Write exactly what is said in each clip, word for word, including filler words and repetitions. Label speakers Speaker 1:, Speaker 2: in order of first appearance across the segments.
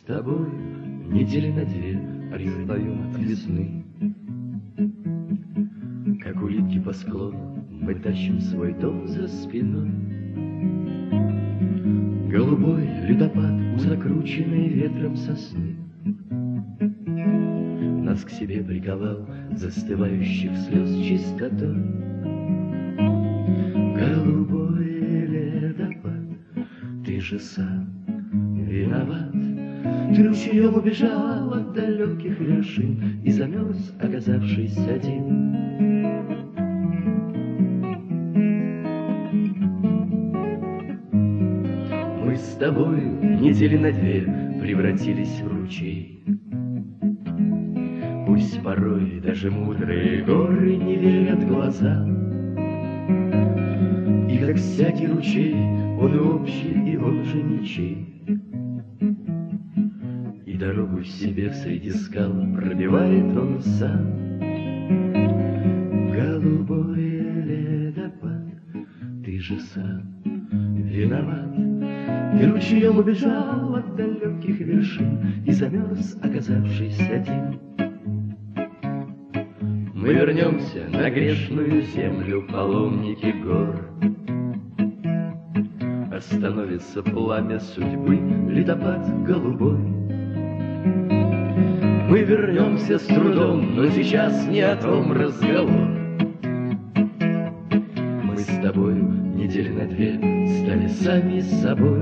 Speaker 1: тобой недели на две отстаем от весны. Как улитки по склону мы тащим свой дом за спиной. Голубой ледопад у закрученной ветром сосны нас к себе приковал застывающих слез чистотой. Голубой ледопад, ты же сам виноват. Ты ручьем убежал от далеких вершин и замерз, оказавшись один. Мы с тобою недели на две превратились в ручей. Пусть порой даже мудрые горы не верят глаза, и как всякий ручей, он и общий, и он же ничей. И дорогу себе среди скал пробивает он сам. Голубой ледопад, ты же сам виноват. Ты ручьем убежал от далеких вершин и замерз, оказавшись один. Мы вернемся на грешную землю, паломники гор. Остановится пламя судьбы, ледопад голубой. Мы вернемся с трудом, но сейчас не о том разговор. Мы с тобою недели на две стали сами собой.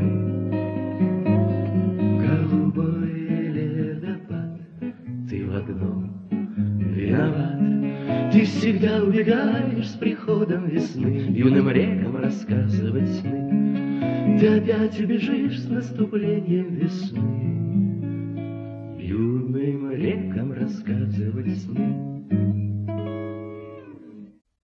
Speaker 1: Голубой ледопад, ты в одном виноват. Ты всегда убегаешь с приходом весны юным рекам рассказывать сны. Ты опять убежишь с наступлением весны юным рекам рассказывать сны.